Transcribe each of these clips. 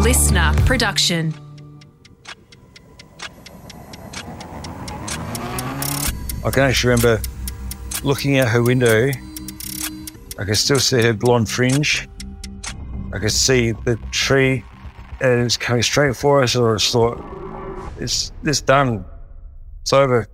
listener production. I can actually remember looking out her window. I could still see her blonde fringe. I could see the tree, and it was coming straight for us. And I just thought, it's done. It's over.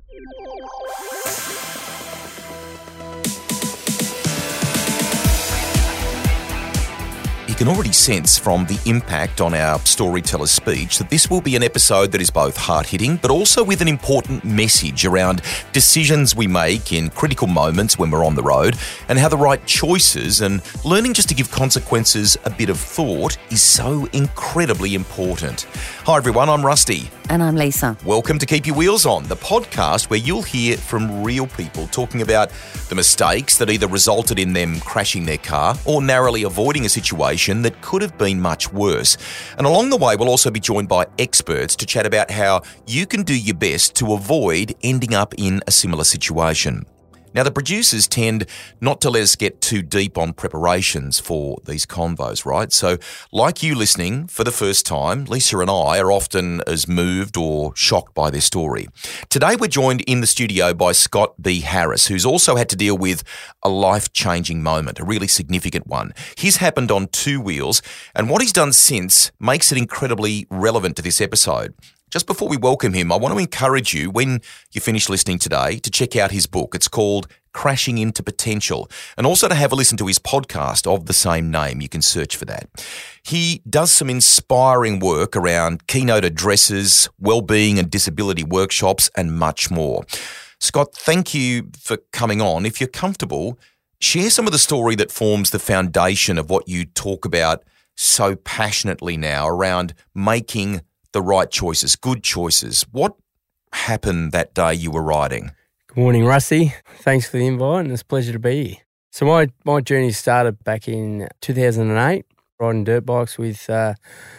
You can already sense from the impact on our storyteller's speech that this will be an episode that is both hard-hitting but also with an important message around decisions we make in critical moments when we're on the road and how the right choices and learning just to give consequences a bit of thought is so incredibly important. Hi everyone, I'm Rusty. And I'm Lisa. Welcome to Keep Your Wheels On, the podcast where you'll hear from real people talking about the mistakes that either resulted in them crashing their car or narrowly avoiding a situation that could have been much worse. And along the way, we'll also be joined by experts to chat about how you can do your best to avoid ending up in a similar situation. Now, the producers tend not to let us get too deep on preparations for these convos, right? So, like you listening for the first time, Lisa and I are often as moved or shocked by their story. Today, we're joined in the studio by Scott B. Harris, who's also had to deal with a life-changing moment, a really significant one. His happened on two wheels, and what he's done since makes it incredibly relevant to this episode. Just before we welcome him, I want to encourage you, when you finish listening today, to check out his book. It's called Crashing into Potential, and also to have a listen to his podcast of the same name. You can search for that. He does some inspiring work around keynote addresses, wellbeing and disability workshops, and much more. Scott, thank you for coming on. If you're comfortable, share some of the story that forms the foundation of what you talk about so passionately now around making the right choices, good choices. What happened that day you were riding? Good morning, Rusty. Thanks for the invite, and it's a pleasure to be here. So my journey started back in 2008, riding dirt bikes with a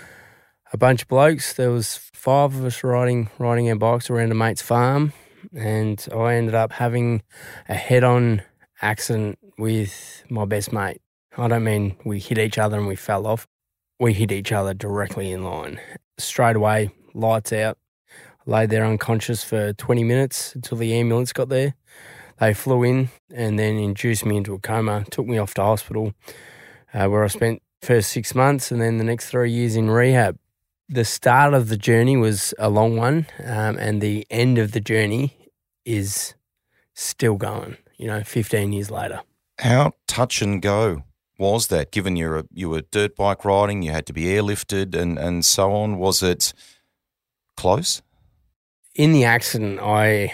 bunch of blokes. There was 5 of us riding our bikes around a mate's farm, and I ended up having a head-on accident with my best mate. I don't mean we hit each other and we fell off. We hit each other directly in line. Straight away, lights out. Laid there unconscious for 20 minutes until the ambulance got there. They flew in and then induced me into a coma, took me off to hospital, where I spent the first 6 months and then the next 3 years in rehab. The start of the journey was a long one, and the end of the journey is still going, 15 years later. How touch and go was that, given you were dirt bike riding, you had to be airlifted and so on? Was it close? In the accident, I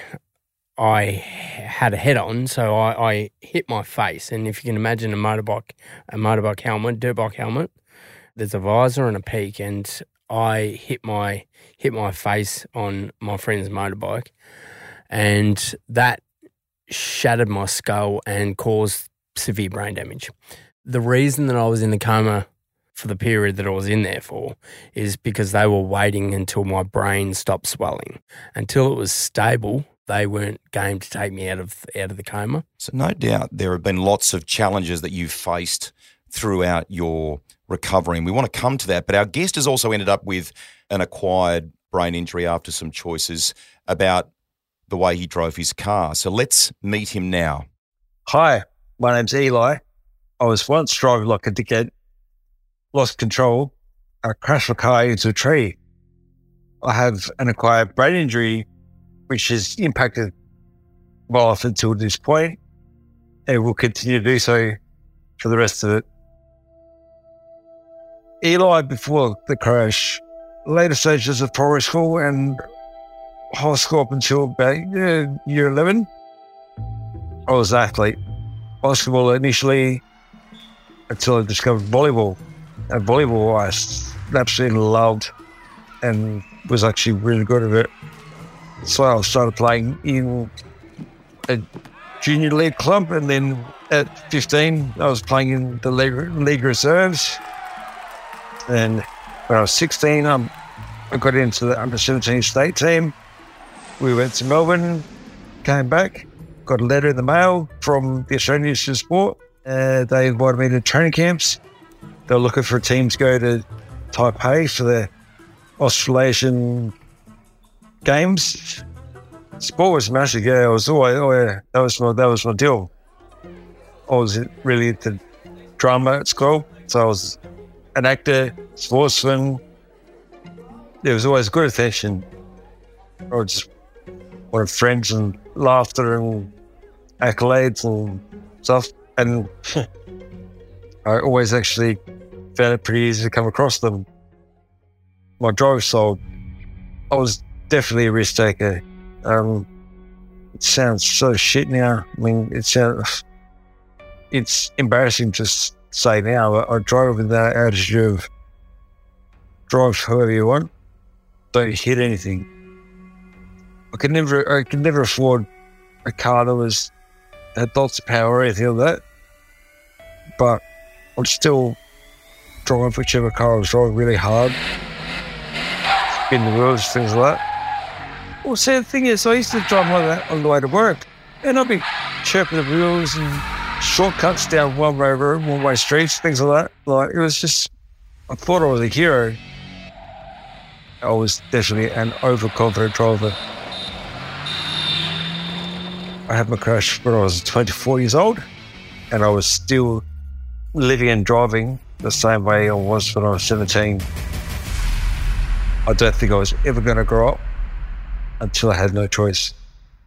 had a head-on, so I hit my face. And if you can imagine a motorbike helmet, dirt bike helmet, there's a visor and a peak, and I hit my face on my friend's motorbike, and that shattered my skull and caused severe brain damage. The reason that I was in the coma for the period that I was in there for is because they were waiting until my brain stopped swelling. Until it was stable, they weren't game to take me out of the coma. So no doubt there have been lots of challenges that you've faced throughout your recovery, and we want to come to that. But our guest has also ended up with an acquired brain injury after some choices about the way he drove his car. So let's meet him now. Hi, my name's Eli. I was once driving like a dickhead, lost control, I crashed my car into a tree. I have an acquired brain injury, which has impacted my life until this point, and will continue to do so for the rest of it. Eli, before the crash, later stages of primary school and high school up until about year 11, I was an athlete. Basketball initially, until I discovered volleyball. And volleyball I absolutely loved and was actually really good at it. So I started playing in a junior league club, and then at 15 I was playing in the league reserves. And when I was 16 I got into the under-17 state team. We went to Melbourne, came back, got a letter in the mail from the Australian Institute of Sport. They invited me to training camps. They were looking for a team to go to Taipei for the Australasian Games. Sport was massive. Yeah, I was always that was my deal. I was really into drama at school, so I was an actor, sportsman. There was always good attention. I just wanted friends and laughter and accolades and stuff. And I always actually found it pretty easy to come across them. My driving style, I was definitely a risk taker. It sounds so shit now. I mean, it's embarrassing to say now, but I drove with that attitude of drive however you want, don't hit anything. I could never afford a car that had lots of power or anything like that, but I'd still drive whichever car I was driving really hard, spin the wheels, things like that. Well, see, the thing is, I used to drive like that on the way to work, and I'd be chirping the wheels and shortcuts down one-way streets, things like that. Like, it was just, I thought I was a hero. I was definitely an overconfident driver. I had my crash when I was 24 years old, and I was still living and driving the same way I was when I was 17. I don't think I was ever going to grow up until I had no choice.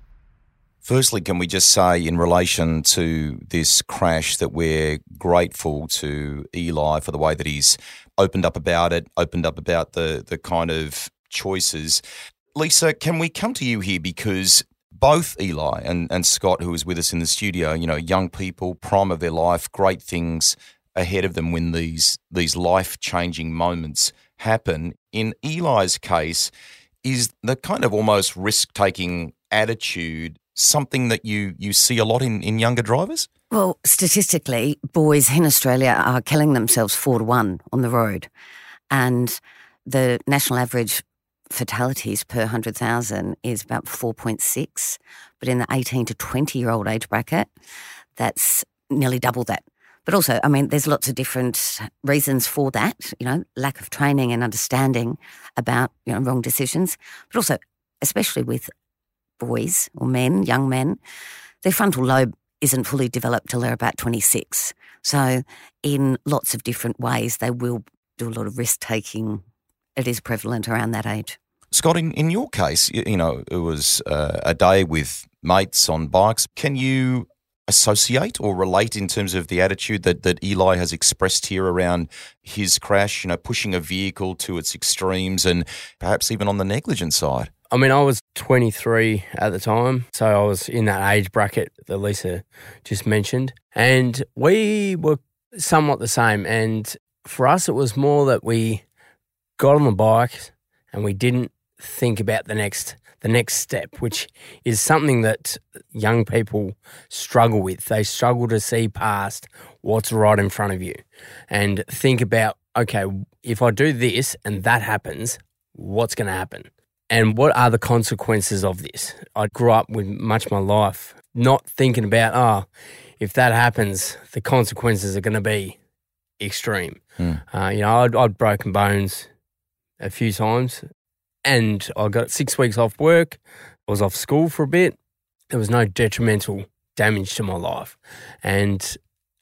Firstly, can we just say in relation to this crash that we're grateful to Eli for the way that he's opened up about it, opened up about the kind of choices. Lisa, can we come to you here because both Eli and Scott, who is with us in the studio, young people, prime of their life, great things ahead of them when these life-changing moments happen. In Eli's case, is the kind of almost risk-taking attitude something that you see a lot in younger drivers? Well, statistically, boys in Australia are killing themselves 4-1 on the road. And the national average fatalities per 100,000 is about 4.6. But in the 18 to 20-year-old age bracket, that's nearly double that. But also, I mean, there's lots of different reasons for that, lack of training and understanding about, wrong decisions. But also, especially with boys or men, young men, their frontal lobe isn't fully developed till they're about 26. So in lots of different ways, they will do a lot of risk-taking. It is prevalent around that age. Scott, in your case, it was a day with mates on bikes. Can you associate or relate in terms of the attitude that Eli has expressed here around his crash, pushing a vehicle to its extremes and perhaps even on the negligent side? I mean, I was 23 at the time, so I was in that age bracket that Lisa just mentioned, and we were somewhat the same. And for us, it was more that we got on the bike and we didn't think about the next step, which is something that young people struggle with. They struggle to see past what's right in front of you and think about, okay, if I do this and that happens, what's going to happen? And what are the consequences of this? I grew up with much of my life not thinking about, if that happens, the consequences are going to be extreme. I'd broken bones a few times and I got 6 weeks off work. I was off school for a bit. There was no detrimental damage to my life. And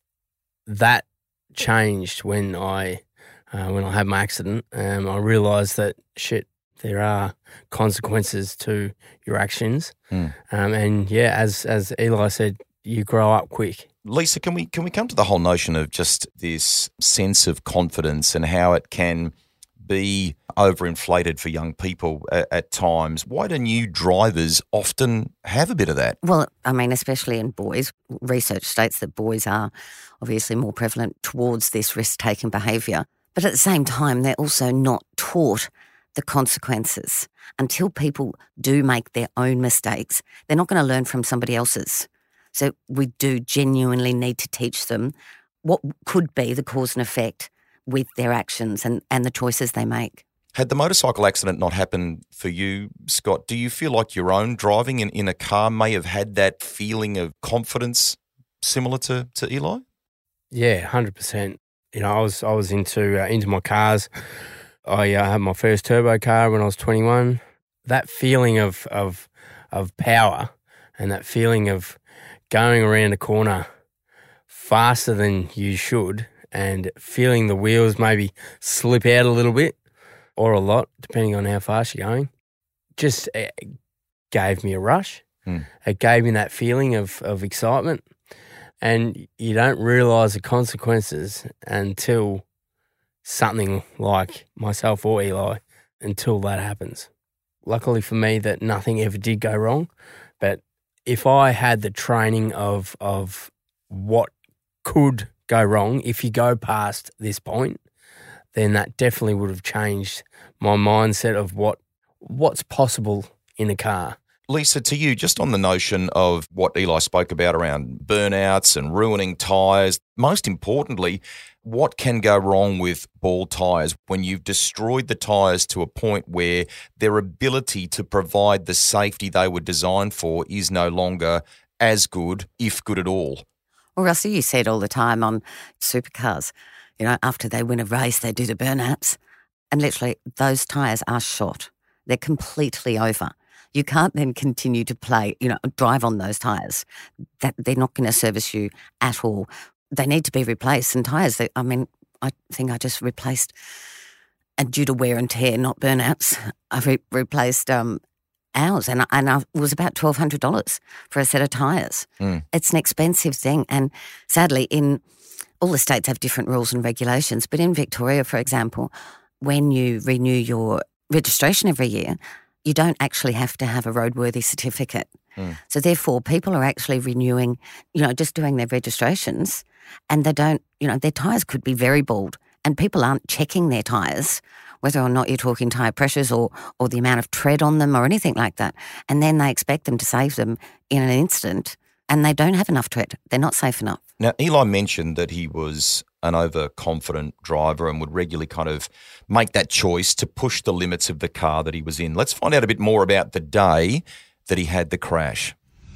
that changed when I had my accident. I realised that, there are consequences to your actions. And as Eli said, you grow up quick. Lisa, can we come to the whole notion of just this sense of confidence and how it can be overinflated for young people at times? Why do new drivers often have a bit of that? Well, I mean, especially in boys, research states that boys are obviously more prevalent towards this risk-taking behaviour. But at the same time, they're also not taught the consequences. Until people do make their own mistakes, they're not going to learn from somebody else's. So we do genuinely need to teach them what could be the cause and effect with their actions and the choices they make. Had the motorcycle accident not happened for you, Scott, do you feel like your own driving in a car may have had that feeling of confidence similar to Eli? Yeah, 100%. I was into my cars. I had my first turbo car when I was 21. That feeling of power and that feeling of going around a corner faster than you should and feeling the wheels maybe slip out a little bit or a lot, depending on how fast you're going, just gave me a rush. It gave me that feeling of excitement. And you don't realise the consequences until something like myself or Eli, until that happens. Luckily for me that nothing ever did go wrong. But if I had the training of what could go wrong if you go past this point, then that definitely would have changed my mindset of what's possible in a car. Lisa, to you, just on the notion of what Eli spoke about around burnouts and ruining tyres, most importantly, what can go wrong with ball tyres when you've destroyed the tyres to a point where their ability to provide the safety they were designed for is no longer as good, if good at all? Well, Russell, you see it all the time on supercars. After they win a race, they do the burnouts, and literally those tyres are shot. They're completely over. You can't then continue to drive on those tyres. That they're not going to service you at all. They need to be replaced. And tyres, I think I just replaced, and due to wear and tear, not burnouts, I replaced ours, and it was about $1,200 for a set of tyres. It's an expensive thing, and sadly, in all the states have different rules and regulations. But in Victoria, for example, when you renew your registration every year, you don't actually have to have a roadworthy certificate. So therefore, people are actually renewing, just doing their registrations, and they don't, their tyres could be very bald, and people aren't checking their tyres, whether or not you're talking tyre pressures or the amount of tread on them or anything like that. And then they expect them to save them in an instant, and they don't have enough tread. They're not safe enough. Now, Eli mentioned that he was an overconfident driver and would regularly kind of make that choice to push the limits of the car that he was in. Let's find out a bit more about the day that he had the crash.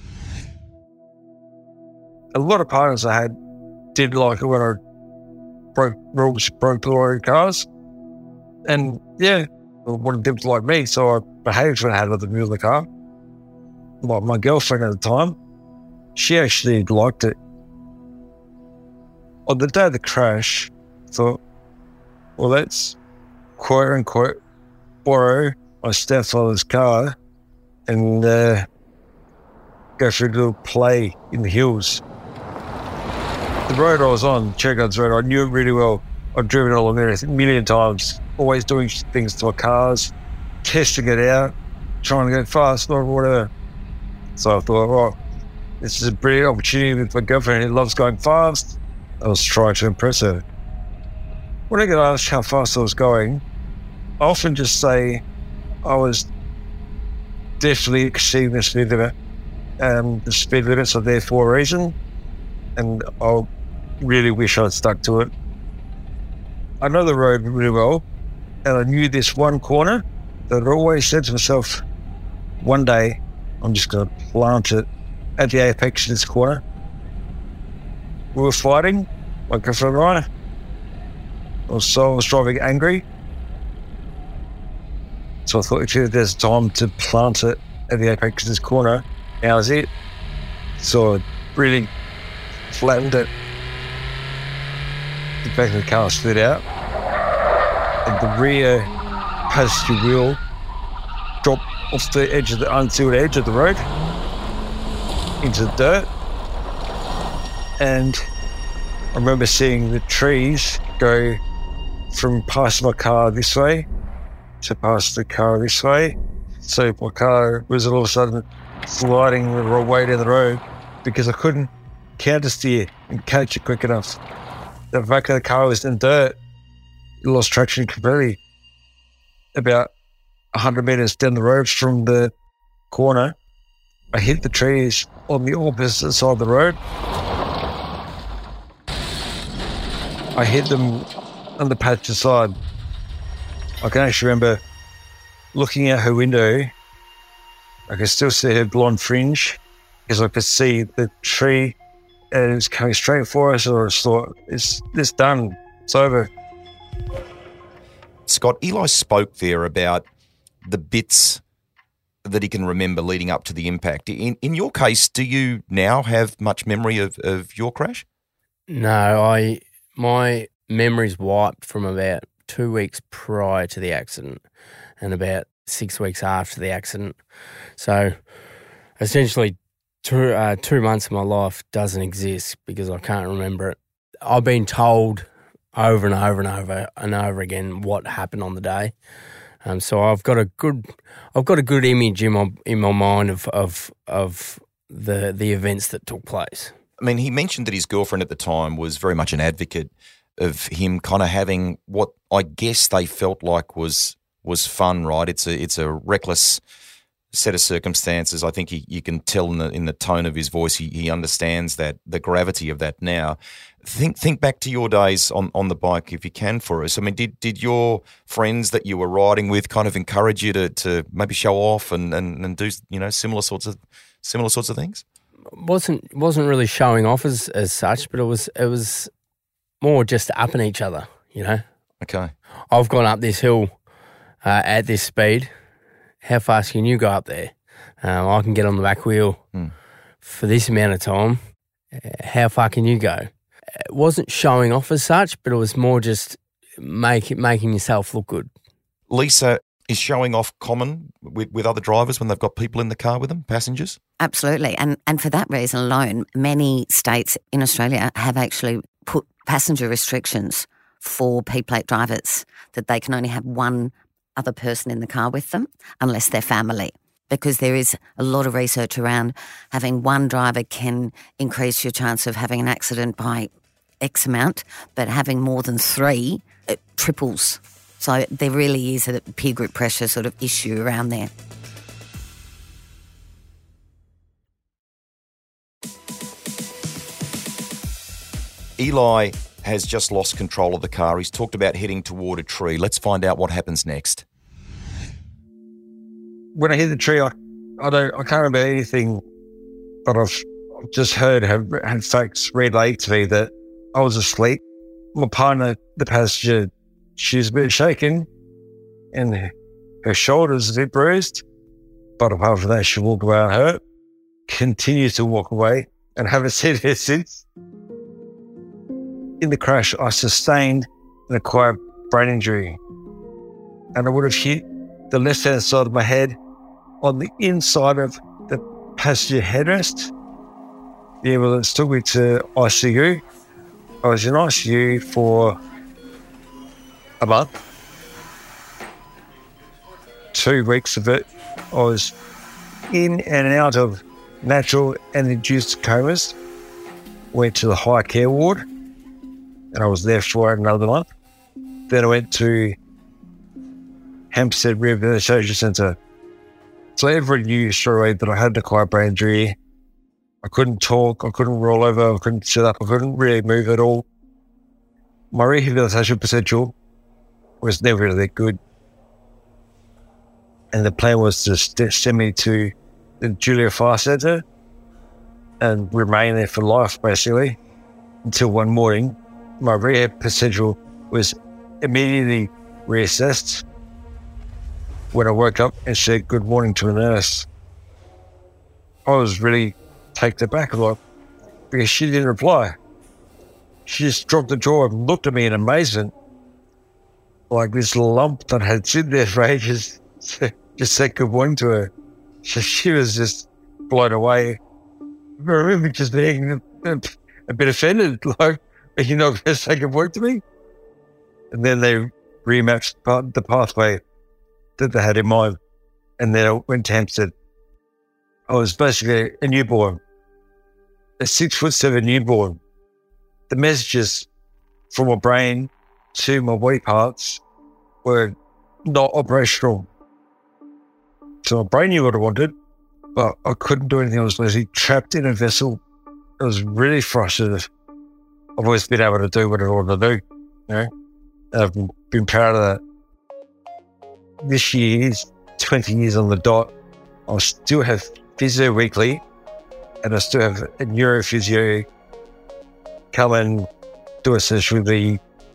A lot of partners I had did like it when I broke the law in cars. And yeah, one did like me, so I behaved when I had the wheel of the car. Like my girlfriend at the time, she actually liked it. On the day of the crash, I thought, well, let's quote unquote borrow my stepfather's car and go for a little play in the hills. The road I was on, Cherrygarden Road, I knew it really well. I'd driven it along there a million times, always doing things to my cars, testing it out, trying to go fast or whatever. So I thought, well, this is a brilliant opportunity with my girlfriend who loves going fast. I was trying to impress her. When I get asked how fast I was going, I often just say I was definitely exceeding the speed limit. The speed limits are there for a reason, and I really wish I'd stuck to it. I know the road really well, and I knew this one corner that I always said to myself, one day I'm just going to plant it at the apex of this corner. We were fighting, my girlfriend and I. I was driving angry. So I thought, if there's time to plant it at the apex of this corner, now's it. So I really flattened it. The back of the car slid out, and the rear passenger wheel dropped off the edge of the unsealed edge of the road into the dirt. And I remember seeing the trees go from past my car this way to past the car this way. So my car was all of a sudden sliding the wrong way down the road because I couldn't counter steer and catch it quick enough. The back of the car was in dirt. It lost traction completely. About 100 metres down the road from the corner, I hit the trees on the opposite side of the road. I hit them on the passenger side. I can actually remember looking out her window. I could still see her blonde fringe because I could see the tree and it was coming straight for us. And I just thought, it's done. It's over. Scott, Eli spoke there about the bits that he can remember leading up to the impact. In your case, do you now have much memory of your crash? No, my memory's wiped from about 2 weeks prior to the accident and about 6 weeks after the accident. So essentially 2 months of my life doesn't exist because I can't remember it. I've been told over and over and over and over again what happened on the day. So I've got a good image in my mind of the events that took place. I mean, he mentioned that his girlfriend at the time was very much an advocate of him kind of having what I guess they felt like was fun, right? It's a reckless set of circumstances. I think you can tell in the tone of his voice he understands that the gravity of that now. Think back to your days on the bike if you can for us. I mean, did your friends that you were riding with kind of encourage you to maybe show off and do similar sorts of things? Wasn't really showing off as such, but it was more just upping each other, Okay. I've gone up this hill at this speed. How fast can you go up there? I can get on the back wheel for this amount of time. How far can you go? It wasn't showing off as such, but it was more just making yourself look good. Lisa, is showing off common with other drivers when they've got people in the car with them, passengers? Absolutely. And for that reason alone, many states in Australia have actually put passenger restrictions for P-plate drivers, that they can only have one other person in the car with them unless they're family, because there is a lot of research around having one driver can increase your chance of having an accident by X amount, but having more than three, it triples. So there really is a peer group pressure sort of issue around there. Eli has just lost control of the car. He's talked about heading toward a tree. Let's find out what happens next. When I hit the tree, I can't remember anything, but I've just heard had folks relayed to me that I was asleep. My partner, the passenger, she's a bit shaken and her shoulder's a bit bruised, but apart from that, she walked away unhurt, continues to walk away, and haven't seen her since. In the crash, I sustained an acquired brain injury, and I would have hit the left-hand side of my head on the inside of the passenger headrest. The ambulance took me to ICU. I was in ICU for a month. 2 weeks of it, I was in and out of natural and induced comas. Went to the high care ward, and I was there for another month. Then I went to Hampstead Rehabilitation Centre. So everyone knew straight away that I had an acquired brain injury. I couldn't talk, I couldn't roll over, I couldn't sit up, I couldn't really move at all. My rehabilitation potential was never really good. And the plan was to send me to the Julia Fire Centre and remain there for life, basically, until one morning my rehab potential was immediately reassessed when I woke up and said good morning to a nurse. I was really taken aback a lot because she didn't reply. She just dropped the jaw and looked at me in amazement, like this lump that had sit there for ages just said good morning to her. So she was just blown away. I remember just being a bit offended, like, are you not going to say good morning to me? And then they remapped the pathway that they had in mind. And then I went to Hampstead. I was basically a newborn, a 6'7" newborn. The messages from my brain to my body parts were not operational. So my brain knew what I wanted, but I couldn't do anything. I was literally trapped in a vessel. It was really frustrating. I've always been able to do what I want to do, And I've been proud of that. This year is 20 years on the dot. I still have physio weekly, and I still have a neurophysio come and do a session with me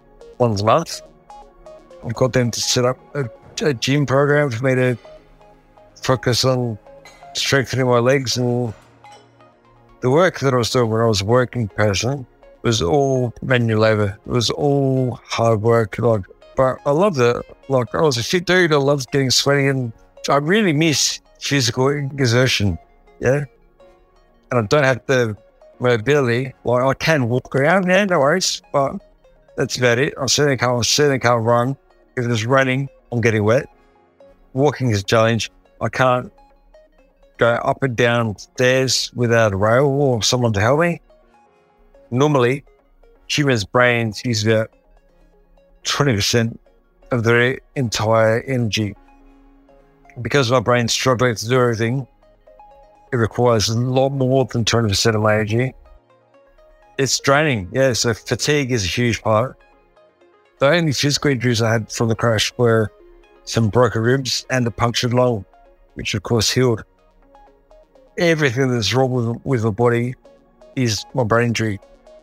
once a month. I've got them to set up a gym program for me to focus on strengthening my legs. And the work that I was doing when I was a working person was all manual labor. It was all hard work. But I loved it. I was a fit dude. I loved getting sweaty, and I really miss physical exertion. Yeah. And I don't have the mobility. I can walk around, yeah, no worries. But that's about it. I certainly can't run. If there's running, I'm getting wet. Walking is a challenge. I can't go up and down stairs without a rail or someone to help me. Normally, humans' brains use about 20% of their entire energy. Because my brain's struggling to do everything, it requires a lot more than 20% of my energy. It's draining, yeah, so fatigue is a huge part. The only physical injuries I had from the crash were some broken ribs and a punctured lung, which of course healed. Everything that's wrong with my body is my brain injury.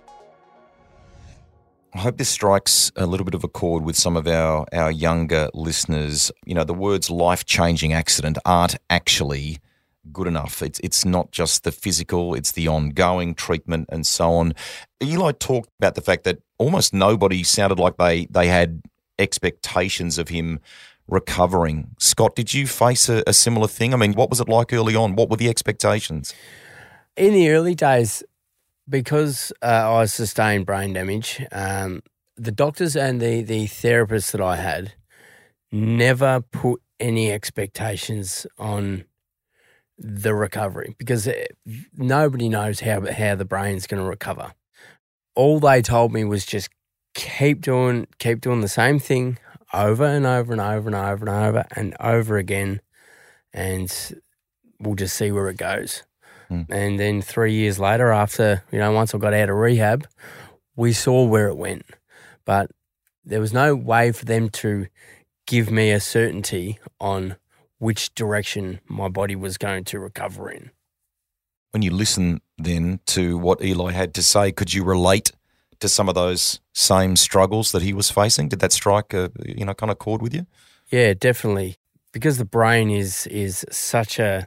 I hope this strikes a little bit of a chord with some of our younger listeners. You know, the words life-changing accident aren't actually good enough. It's not just the physical, it's the ongoing treatment and so on. Eli talked about the fact that almost nobody sounded like they had expectations of him recovering. Scott, did you face a similar thing? I mean, what was it like early on? What were the expectations? In the early days, because I sustained brain damage, the doctors and the therapists that I had never put any expectations on the recovery, because nobody knows how the brain's going to recover. All they told me was just keep doing the same thing over and over and over and over and over and over again, and we'll just see where it goes. And then 3 years later, after, once I got out of rehab, we saw where it went. But there was no way for them to give me a certainty on which direction my body was going to recover in. When you listen then to what Eli had to say, could you relate to some of those same struggles that he was facing? Did that strike a kind of chord with you? Yeah, definitely. Because the brain is such a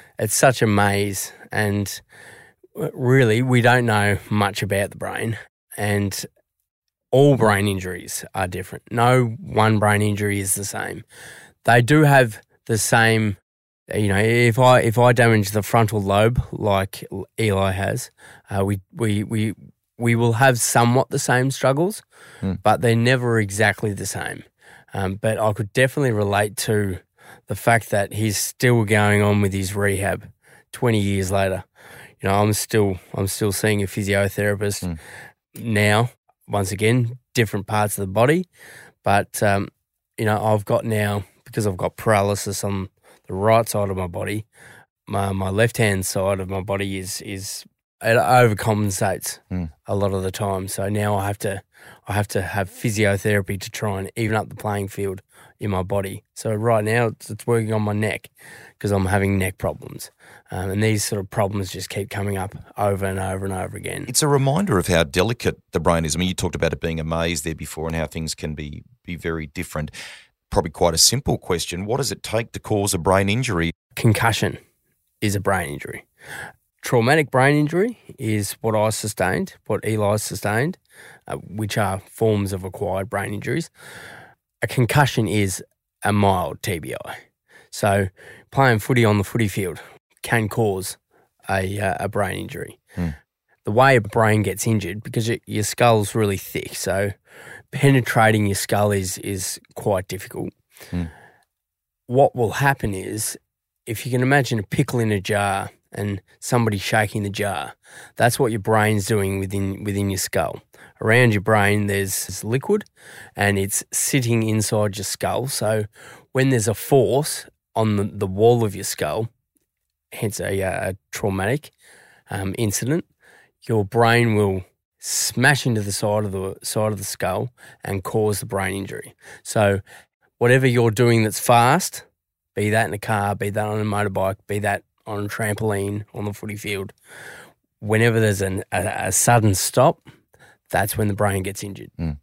maze, and really we don't know much about the brain, and all brain injuries are different. No one brain injury is the same. They do have the same, if I damage the frontal lobe like Eli has, we will have somewhat the same struggles, but they're never exactly the same. But I could definitely relate to the fact that he's still going on with his rehab 20 years later. I'm still seeing a physiotherapist now. Once again, different parts of the body, but I've got now, because I've got paralysis on the right side of my body, my left hand side of my body is it overcompensates a lot of the time. So now I have to have physiotherapy to try and even up the playing field in my body. So right now it's working on my neck because I'm having neck problems. And these sort of problems just keep coming up over and over and over again. It's a reminder of how delicate the brain is. I mean, you talked about it being a maze there before and how things can be very different. Probably quite a simple question. What does it take to cause a brain injury? Concussion is a brain injury. Traumatic brain injury is what I sustained, what Eli sustained, which are forms of acquired brain injuries. A concussion is a mild TBI. So playing footy on the footy field can cause a brain injury. The way a brain gets injured, because your skull's really thick, so penetrating your skull is quite difficult. What will happen is, if you can imagine a pickle in a jar and somebody shaking the jar, that's what your brain's doing within your skull. Around your brain there's liquid and it's sitting inside your skull. So when there's a force on the wall of your skull, hence a traumatic incident, your brain will smash into the side of the skull and cause the brain injury. So whatever you're doing that's fast, be that in a car, be that on a motorbike, be that on a trampoline on the footy field, whenever there's a sudden stop, that's when the brain gets injured.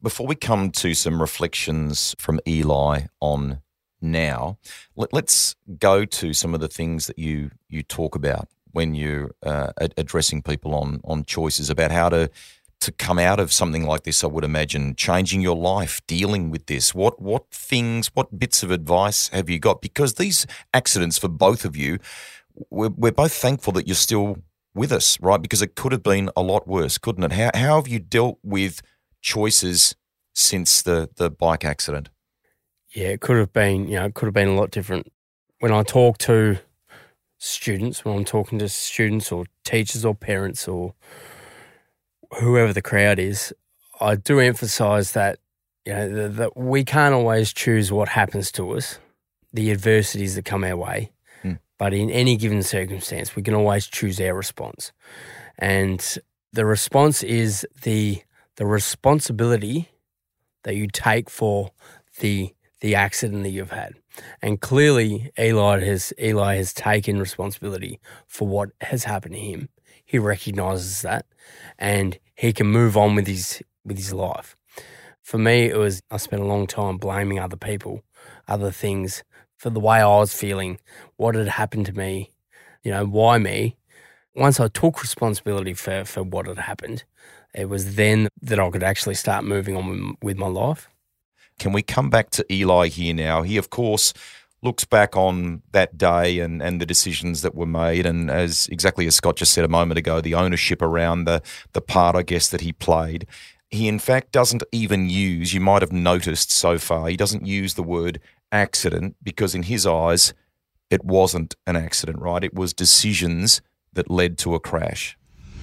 before we come to some reflections from Eli on now, let's go to some of the things that you talk about when you're addressing people on choices about how to come out of something like this. I would imagine changing your life, dealing with this. What bits of advice have you got? Because these accidents for both of you, we're both thankful that you're still with us, right? Because it could have been a lot worse, couldn't it? How have you dealt with choices since the bike accident? Yeah, it could have been a lot different. When I talk to students, when I'm talking to students or teachers or parents or whoever the crowd is, I do emphasise that, that we can't always choose what happens to us, the adversities that come our way. But in any given circumstance, we can always choose our response. And the response is the responsibility that you take for the accident that you've had. And clearly Eli has taken responsibility for what has happened to him. He recognises that and he can move on with his life. For me, I spent a long time blaming other people, other things, for the way I was feeling, what had happened to me, why me. Once I took responsibility for what had happened, it was then that I could actually start moving on with my life. Can we come back to Eli here now? He, of course, looks back on that day and the decisions that were made, and exactly as Scott just said a moment ago, the ownership around the part, I guess, that he played. He, in fact, doesn't even use, you might have noticed so far, he doesn't use the word accident because in his eyes it wasn't an accident, right? It was decisions that led to a crash.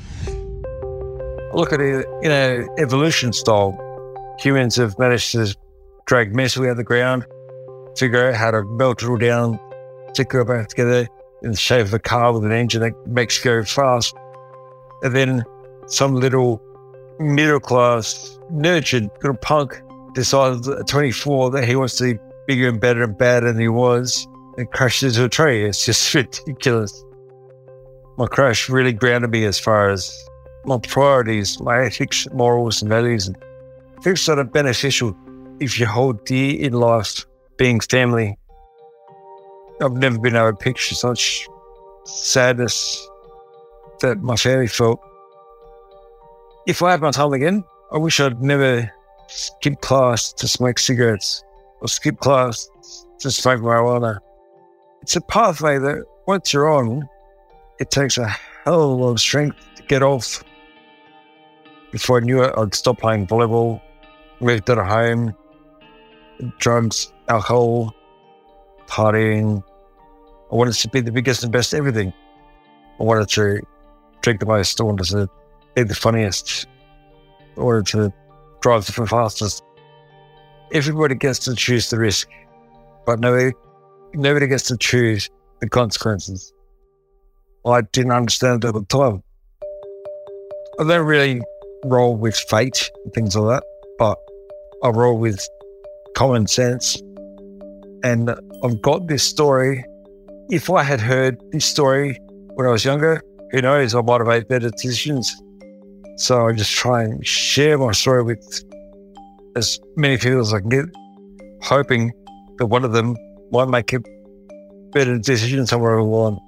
Look at it, evolution style. Humans have managed to drag metal out of the ground, figure out how to melt it all down, stick it back together in the shape of a car with an engine that makes you go fast. And then some little middle-class, nurtured little punk decided at 24 that he wants to be bigger and better and badder than he was and crashed into a tree. It's just ridiculous. My crash really grounded me as far as my priorities, my ethics, morals and values, and things that are beneficial if you hold dear in life, being family. I've never been able to picture such sadness that my family felt. If I had my time again, I wish I'd never skipped class to smoke cigarettes or skip class to smoke marijuana. It's a pathway that once you're on, it takes a hell of a lot of strength to get off. Before I knew it, I'd stop playing volleyball, moved out of home, drugs, alcohol, partying. I wanted to be the biggest and best everything. I wanted to drink the most. I wanted to be the funniest. I wanted to drive the fastest. Everybody gets to choose the risk, but nobody gets to choose the consequences. I didn't understand it at the time. I don't really roll with fate and things like that, but I roll with common sense. And I've got this story. If I had heard this story when I was younger, who knows, I might have made better decisions. So I just try and share my story with as many people as I can get, hoping that one of them might make a better decision somewhere along.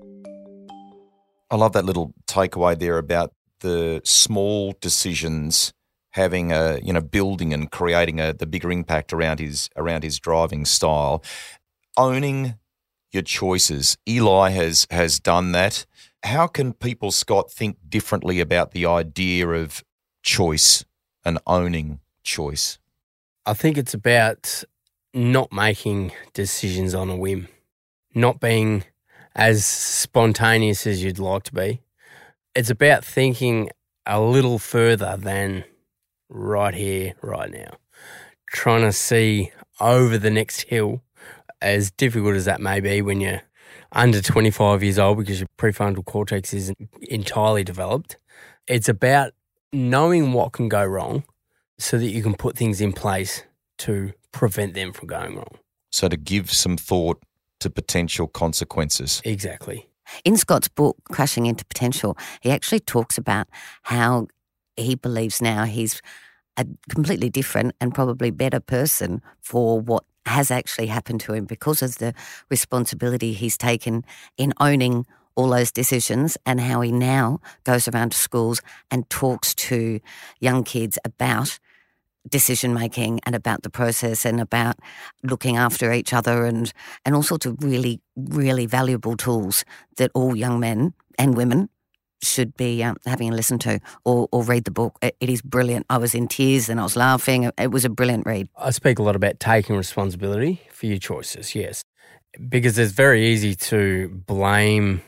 I love that little takeaway there about the small decisions having building and creating the bigger impact around his driving style. Owning your choices. Eli has done that. How can people, Scott, think differently about the idea of choice and owning choice? I think it's about not making decisions on a whim, not being as spontaneous as you'd like to be. It's about thinking a little further than right here, right now. Trying to see over the next hill, as difficult as that may be when you're under 25 years old because your prefrontal cortex isn't entirely developed. It's about knowing what can go wrong so that you can put things in place to prevent them from going wrong. So to give some thought to potential consequences. Exactly. In Scott's book, Crashing into Potential, he actually talks about how he believes now he's a completely different and probably better person for what has actually happened to him because of the responsibility he's taken in owning all those decisions, and how he now goes around to schools and talks to young kids about decision making and about the process and about looking after each other and all sorts of really, really valuable tools that all young men and women should be having a listen to or read the book. It is brilliant. I was in tears and I was laughing. It was a brilliant read. I speak a lot about taking responsibility for your choices, yes, because it's very easy to blame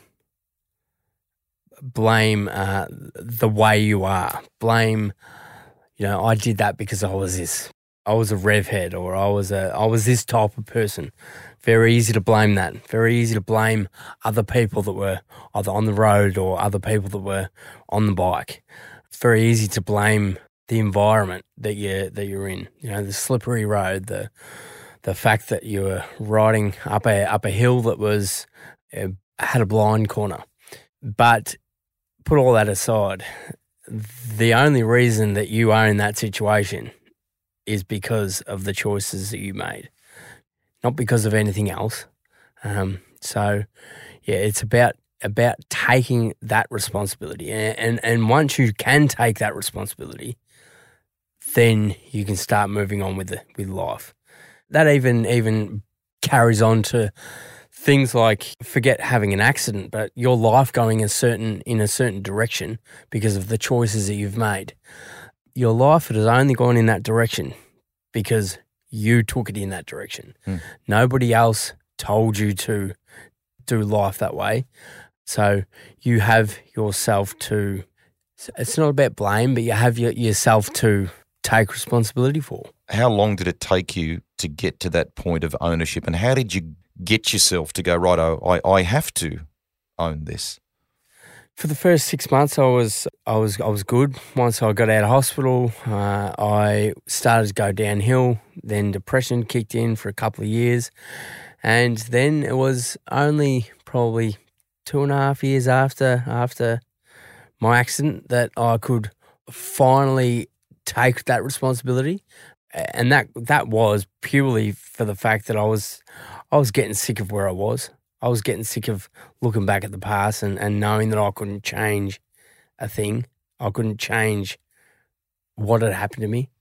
the way you are. Blame, I did that because I was this. I was a rev head, or I was this type of person. Very easy to blame that. Very easy to blame other people that were either on the road or other people that were on the bike. It's very easy to blame the environment that you're in. The slippery road, the fact that you were riding up a hill that was had a blind corner. But put all that aside, the only reason that you are in that situation is because of the choices that you made, not because of anything else. It's about taking that responsibility, and once you can take that responsibility, then you can start moving on with life. That even carries on to things like, forget having an accident, but your life going in a certain direction because of the choices that you've made. Your life has only gone in that direction because you took it in that direction. Nobody else told you to do life that way. So you have yourself to, it's not about blame, but you have yourself to take responsibility for. How long did it take you to get to that point of ownership, and how did you get yourself to go, right, I have to own this? For the first 6 months, I was good. Once I got out of hospital, I started to go downhill. Then depression kicked in for a couple of years, and then it was only probably 2.5 years after my accident that I could finally take that responsibility, and that was purely for the fact that I was getting sick of where I was. I was getting sick of looking back at the past and knowing that I couldn't change a thing. I couldn't change what had happened to me.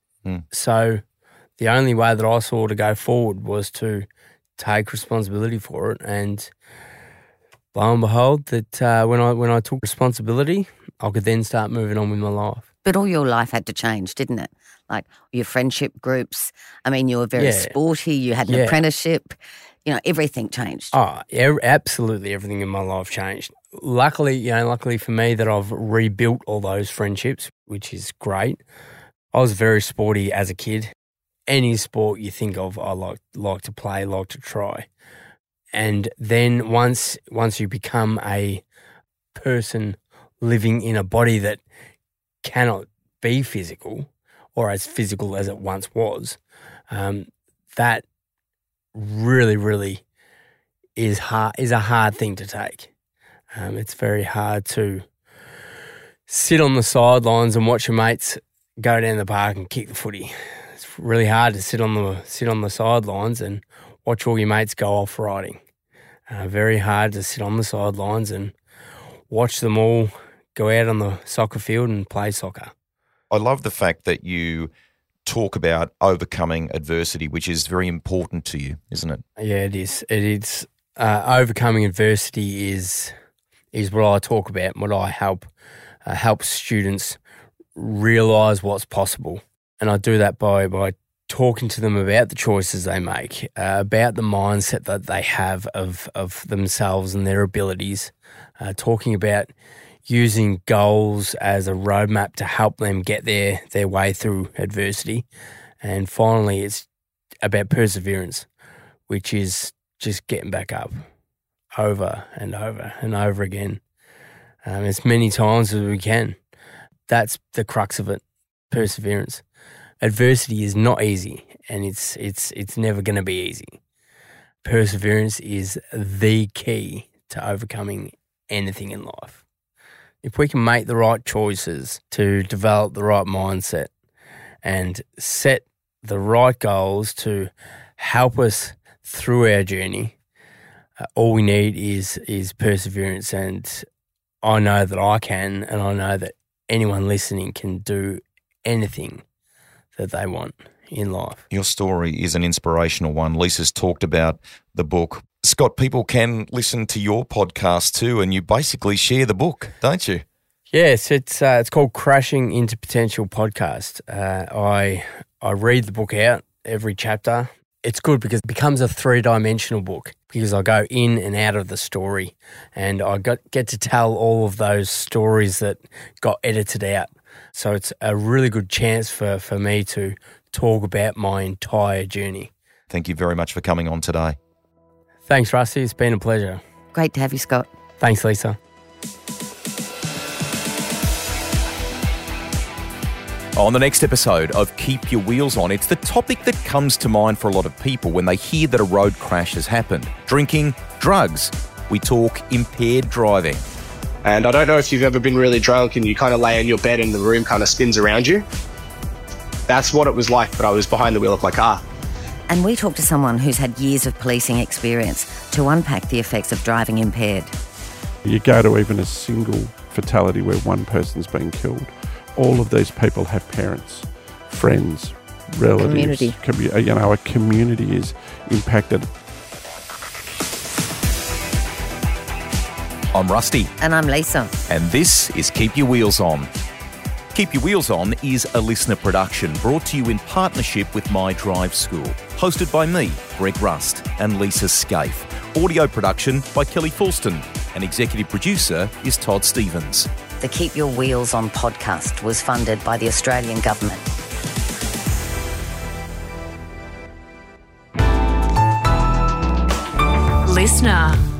So the only way that I saw to go forward was to take responsibility for it. And lo and behold, that when I took responsibility, I could then start moving on with my life. But all your life had to change, didn't it? Like your friendship groups. I mean, you were very sporty. You had an apprenticeship. Everything changed. Oh, absolutely everything in my life changed. Luckily for me that I've rebuilt all those friendships, which is great. I was very sporty as a kid. Any sport you think of, I like to play, like to try. And then once you become a person living in a body that cannot be physical or as physical as it once was, that really, really is a hard thing to take. It's very hard to sit on the sidelines and watch your mates go down the park and kick the footy. It's really hard to sit on the sidelines and watch all your mates go off riding. Very hard to sit on the sidelines and watch them all go out on the soccer field and play soccer. I love the fact that you talk about overcoming adversity, which is very important to you, isn't it? Yeah, it is. It is. Overcoming adversity is what I talk about, what I help students realise what's possible. And I do that by talking to them about the choices they make, about the mindset that they have of themselves and their abilities, talking about using goals as a roadmap to help them get their way through adversity. And finally, it's about perseverance, which is just getting back up over and over and over again, as many times as we can. That's the crux of it, perseverance. Adversity is not easy, and it's never going to be easy. Perseverance is the key to overcoming anything in life. If we can make the right choices to develop the right mindset and set the right goals to help us through our journey, all we need is perseverance. And I know that I can, and I know that anyone listening can do anything that they want in life. Your story is an inspirational one. Lisa's talked about the book. Scott, people can listen to your podcast too, and you basically share the book, don't you? Yes, it's called Crashing into Potential Podcast. I read the book out every chapter. It's good because it becomes a 3-dimensional book because I go in and out of the story, and I get to tell all of those stories that got edited out. So it's a really good chance for me to talk about my entire journey. Thank you very much for coming on today. Thanks, Rusty. It's been a pleasure. Great to have you, Scott. Thanks, Lisa. On the next episode of Keep Your Wheels On, it's the topic that comes to mind for a lot of people when they hear that a road crash has happened. Drinking, drugs. We talk impaired driving. And I don't know if you've ever been really drunk and you kind of lay in your bed and the room kind of spins around you. That's what it was like, but I was behind the wheel of my car. And we talked to someone who's had years of policing experience to unpack the effects of driving impaired. You go to even a single fatality where one person's been killed. All of these people have parents, friends, relatives. Community. A community is impacted. I'm Rusty. And I'm Lisa. And this is Keep Your Wheels On. Keep Your Wheels On is a listener production brought to you in partnership with My Drive School. Hosted by me, Greg Rust, and Lisa Scaife. Audio production by Kelly Fulston. And executive producer is Todd Stevens. The Keep Your Wheels On podcast was funded by the Australian Government. Listener.